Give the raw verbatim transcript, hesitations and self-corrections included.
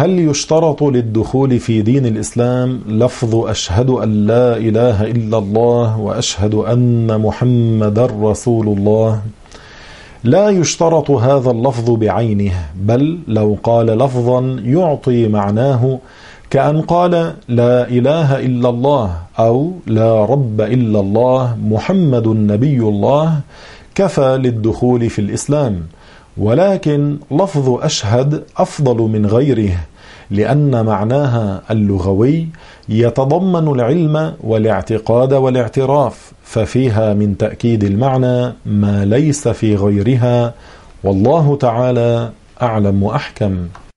هل يشترط للدخول في دين الإسلام لفظ أشهد أن لا إله إلا الله وأشهد أن محمد رسول الله؟ لا يشترط هذا اللفظ بعينه، بل لو قال لفظا يعطي معناه كأن قال لا إله إلا الله أو لا رب إلا الله محمد نبي الله كفى للدخول في الإسلام. ولكن لفظ أشهد أفضل من غيره، لأن معناها اللغوي يتضمن العلم والاعتقاد والاعتراف، ففيها من تأكيد المعنى ما ليس في غيرها، والله تعالى أعلم وأحكم.